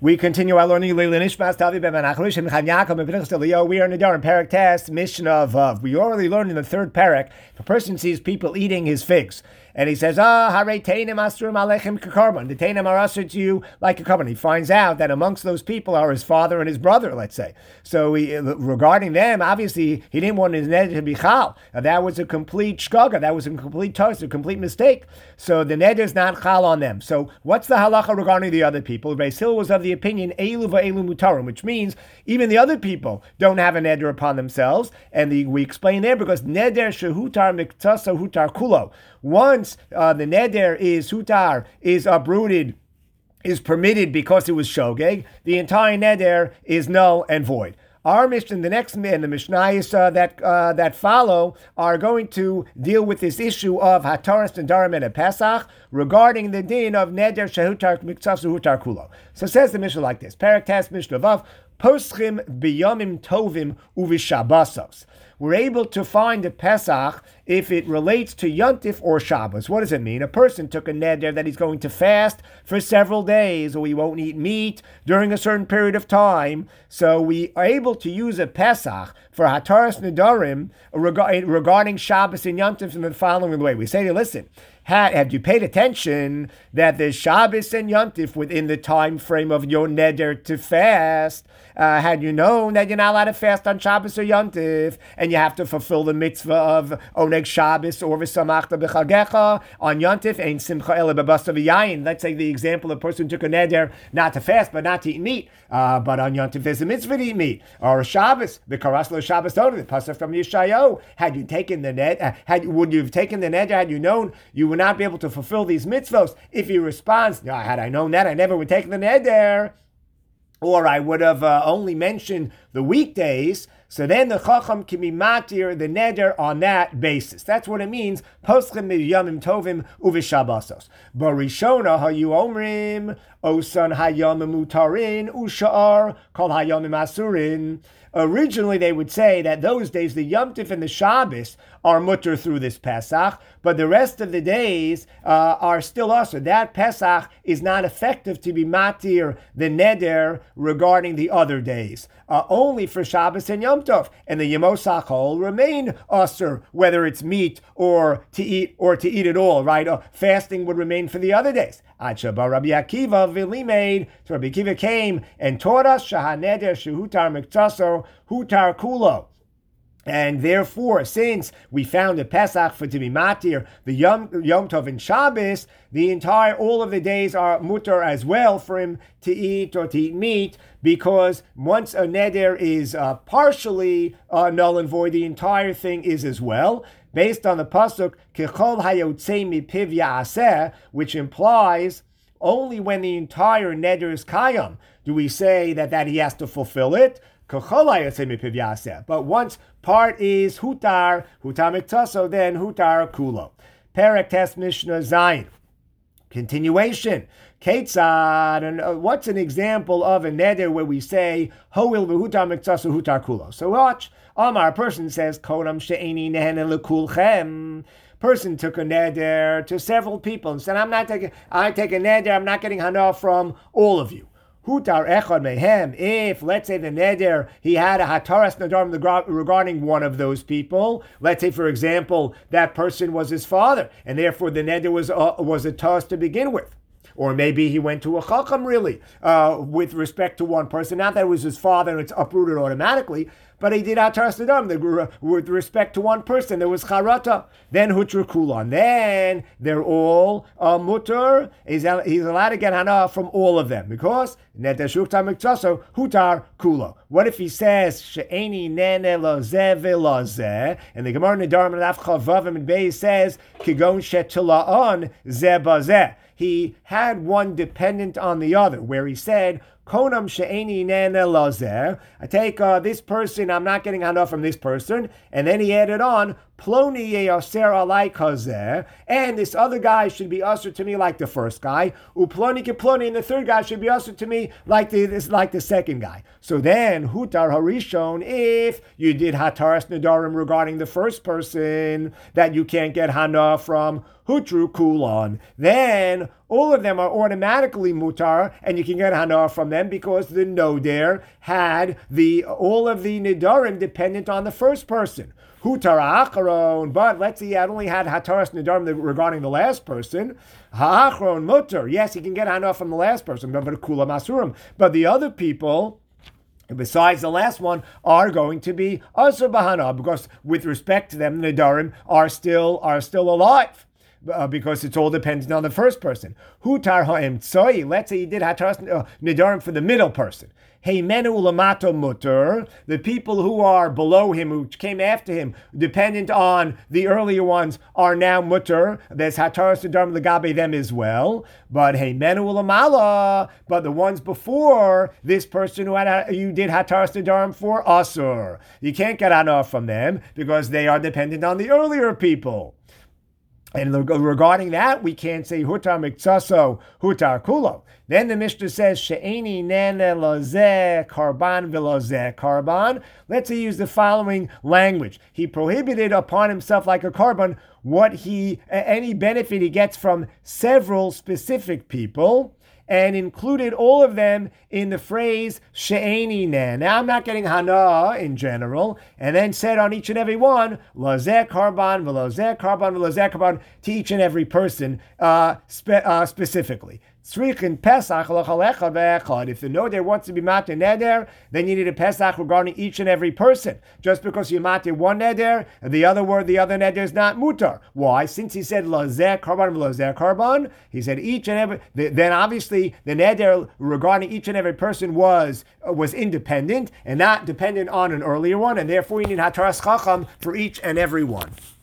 We continue our learning. We are in Nedarim, Parak Test, Mishnah of Vav. We already learned in the third parak, if a person sees people eating his figs, and he says, Hare Teinim Asrum Alechem Kakarban. The Teinim are ushered to you like a carbon. He finds out that amongst those people are his father and his brother, let's say. So regarding them, obviously, he didn't want his neder to be chal. That was a complete shkaga. That was a complete toast, a complete mistake. So the neder is not chal on them. So what's the halacha regarding the other people? Beis Hillel was of the opinion, Eilu va'elu mutarim, which means even the other people don't have a neder upon themselves. And we explain there because neder shehutar miktasa hutar kulo. Once the neder is hutar, is uprooted, is permitted because it was shogeg, the entire neder is null and void. Our mission, the next men, the Mishnayos that follow, are going to deal with this issue of Hataras Nedarim and Pesach regarding the din of neder shehutar miktsaf hutar kulo. So says the Mishnah like this: Parak Tas Mishnah Vav Poschim biyamim tovim uvishabasos. We're able to find a Pesach if it relates to Yontif or Shabbos. What does it mean? A person took a neder that he's going to fast for several days, or he won't eat meat during a certain period of time. So we are able to use a Pesach for Hataras Nedarim regarding Shabbos and Yontif in the following way. We say, listen, have you paid attention that there's Shabbos and Yontif within the time frame of your neder to fast? Had you known that you're not allowed to fast on Shabbos or Yontif, and you have to fulfill the mitzvah of Oneg Shabbos or V'samachta b'chagecha on Yontif, Ein Simcha Ela b'basa v'yayin. Let's say the example, a person took a neder not to fast, but not to eat meat. But on Yontif there's a mitzvah to eat meat. Or Shabbos, the Karaslo Shabbos Oda, the Pasuk from Yeshayahu. Had you taken the neder, would you have taken the neder had you known you would not be able to fulfill these mitzvahs? If he responds, no, had I known that, I never would take the neder, or I would have only mentioned the weekdays, so then the Chacham can be matir the neder on that basis. That's what it means. Poschim b'yamim tovim uvishabasos. Barishona hayu omrim osan hayamim mutarin ushar kol hayamim asurin. Originally, they would say that those days, the Yom Tif and the Shabbos are mutter through this Pesach, but the rest of the days are still also. That Pesach is not effective to be matir the neder regarding the other days. Only for Shabbos and Yom Tov, and the Yemos HaChol remain usher, whether it's meat or to eat at all, right? Fasting would remain for the other days. Ad Sheba Rabbi Akiva v'limeid, so Rabbi Akiva came and taught us shahaneder shehutar miktaso hutar kulo. And therefore, since we found a Pesach for to be matir, the Yom Tov and Shabbos, all of the days are mutar as well for him to eat or to eat meat, because once a neder is partially null and void, the entire thing is as well. Based on the pasuk Kechol Hayotzei Mipiv Ya'aseh, which implies only when the entire neder is kayam do we say that he has to fulfill it. But once part is hutar miktaso, then hutar kulo. Perek Tes Mishnah Zayin. Continuation. Ketzad, and what's an example of a neder where we say hoil v'hutar miktaso hutar kulo? So watch. Amar, person says konam she'eni nehene lekulchem. Person took a neder to several people and said, I take a neder, I'm not getting hana from all of you. Hutar echad mehem. If, let's say, the neder, he had a hataras nedarim regarding one of those people. Let's say, for example, that person was his father, and therefore the neder was a toss to begin with. Or maybe he went to a chacham really with respect to one person. Not that it was his father and it's uprooted automatically, but he did hataras nedarim with respect to one person. There was charata. Then hutra kulan. Then they're all mutar. He's allowed to get hana from all of them because neder shukta miktaso hutar kulo. What if he says she'eni nene lazeh v'lazeh, and the Gemara Nedarim and Af Chavavim and Beis says kigon shetila'on zeh bazeh. He had one dependent on the other, where he said, Konam she'eni nene lazer. I take this person, I'm not getting enough from this person. And then he added on, Ploni ye'aser alai kazer. And this other guy should be usher to me like the first guy. Uploni keploni, and the third guy should be usher to me like the second guy. So then, hutar harishon, if you did hataras nedarim regarding the first person that you can't get hana from, hutru kulon. Then all of them are automatically mutar, and you can get hana from them because the noder had all of the nidarim dependent on the first person. Hutara acharon, but let's say he only had hataras nidarim regarding the last person. Ha'achron mutar, yes, he can get hana from the last person, but kula masurim. But the other people, besides the last one, are going to be asur bahana, because with respect to them, the nidarim are still alive. Because it's all dependent on the first person. Hutar ha'emtsoi, let's say he did hataras nidarim for the middle person. Heimenu ulamato mutter, the people who are below him, who came after him, dependent on the earlier ones, are now mutter. There's hataras nidarim legabe them as well. But heimenu ulamala, but the ones before this person you did hataras nidarim for asur, you can't get hana from them because they are dependent on the earlier people. And regarding that, we can't say hutar miksaso, hutar kulo. Then the Mishnah says, she'eni nene lozeh karban velozeh karban. Let's say use the following language. He prohibited upon himself like a karban any benefit he gets from several specific people, and included all of them in the phrase she'eni nen. Now I'm not getting hana in general, and then said on each and every one, lozeh karban, velozeh karban, velozeh karban, to each and every person specifically. Tzrichin Pesach l'chol echad ve'echad. If the noder wants to be matir neder, then you need a Pesach regarding each and every person. Just because you matir one neder, the other neder is not mutar. Why? Since he said lazeh karban v'lazeh karban, he said each and every. Then obviously the neder regarding each and every person was independent and not dependent on an earlier one, and therefore you need hataras chacham for each and every one.